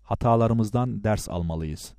Hatalarımızdan ders almalıyız.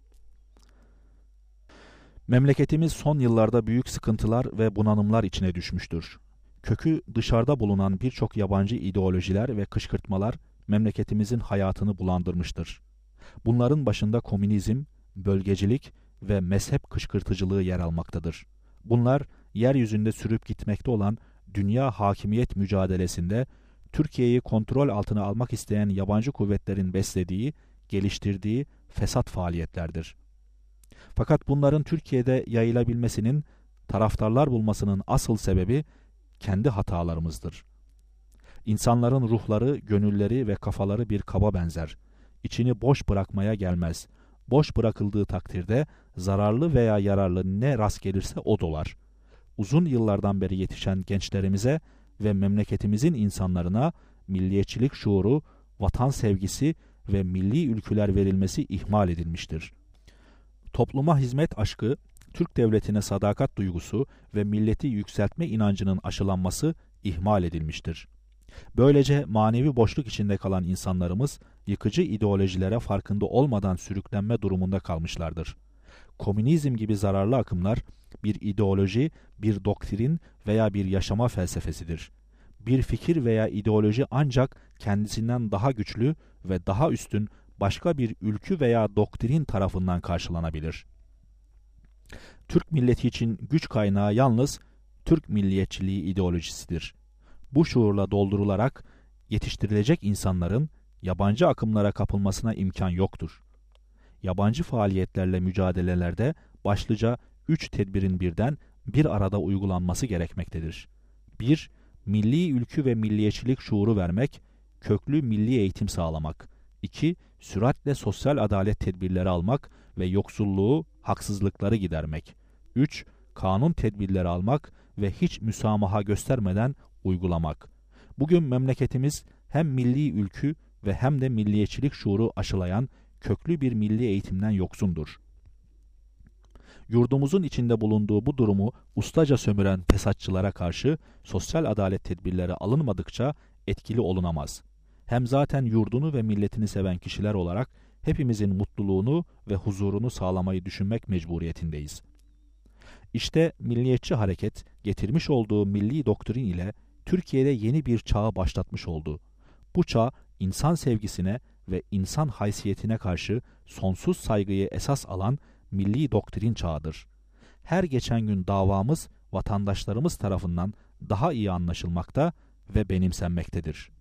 Memleketimiz son yıllarda büyük sıkıntılar ve bunalımlar içine düşmüştür. Kökü dışarıda bulunan birçok yabancı ideolojiler ve kışkırtmalar memleketimizin hayatını bulandırmıştır. Bunların başında komünizm, bölgecilik ve mezhep kışkırtıcılığı yer almaktadır. Bunlar yeryüzünde sürüp gitmekte olan dünya hakimiyet mücadelesinde Türkiye'yi kontrol altına almak isteyen yabancı kuvvetlerin beslediği, geliştirdiği fesat faaliyetlerdir. Fakat bunların Türkiye'de yayılabilmesinin, taraftarlar bulmasının asıl sebebi kendi hatalarımızdır. İnsanların ruhları, gönülleri ve kafaları bir kaba benzer. İçini boş bırakmaya gelmez. Boş bırakıldığı takdirde zararlı veya yararlı ne rast gelirse o dolar. Uzun yıllardan beri yetişen gençlerimize ve memleketimizin insanlarına milliyetçilik şuuru, vatan sevgisi ve milli ülküler verilmesi ihmal edilmiştir. Topluma hizmet aşkı, Türk devletine sadakat duygusu ve milleti yükseltme inancının aşılanması ihmal edilmiştir. Böylece manevi boşluk içinde kalan insanlarımız yıkıcı ideolojilere farkında olmadan sürüklenme durumunda kalmışlardır. Komünizm gibi zararlı akımlar bir ideoloji, bir doktrin veya bir yaşama felsefesidir. Bir fikir veya ideoloji ancak kendisinden daha güçlü ve daha üstün başka bir ülkü veya doktrin tarafından karşılanabilir. Türk milleti için güç kaynağı yalnız Türk milliyetçiliği ideolojisidir. Bu şuurla doldurularak yetiştirilecek insanların yabancı akımlara kapılmasına imkan yoktur. Yabancı faaliyetlerle mücadelelerde başlıca 3 tedbirin birden bir arada uygulanması gerekmektedir. 1. Milli ülkü ve milliyetçilik şuuru vermek, köklü milli eğitim sağlamak. 2. Süratle sosyal adalet tedbirleri almak ve yoksulluğu, haksızlıkları gidermek. 3. Kanun tedbirleri almak ve hiç müsamaha göstermeden uygulamak. Bugün memleketimiz hem milli ülkü ve hem de milliyetçilik şuuru aşılayan köklü bir milli eğitimden yoksundur. Yurdumuzun içinde bulunduğu bu durumu ustaca sömüren fesatçılara karşı sosyal adalet tedbirleri alınmadıkça etkili olunamaz. Hem zaten yurdunu ve milletini seven kişiler olarak hepimizin mutluluğunu ve huzurunu sağlamayı düşünmek mecburiyetindeyiz. İşte milliyetçi hareket getirmiş olduğu milli doktrin ile Türkiye'de yeni bir çağı başlatmış oldu. Bu çağ insan sevgisine ve insan haysiyetine karşı sonsuz saygıyı esas alan milli doktrin çağıdır. Her geçen gün davamız vatandaşlarımız tarafından daha iyi anlaşılmakta ve benimsenmektedir.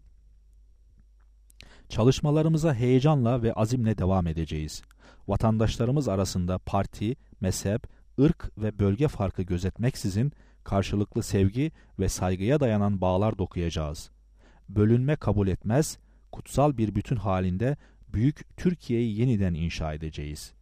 Çalışmalarımıza heyecanla ve azimle devam edeceğiz. Vatandaşlarımız arasında parti, mezhep, ırk ve bölge farkı gözetmeksizin karşılıklı sevgi ve saygıya dayanan bağlar dokuyacağız. Bölünme kabul etmez, kutsal bir bütün halinde büyük Türkiye'yi yeniden inşa edeceğiz.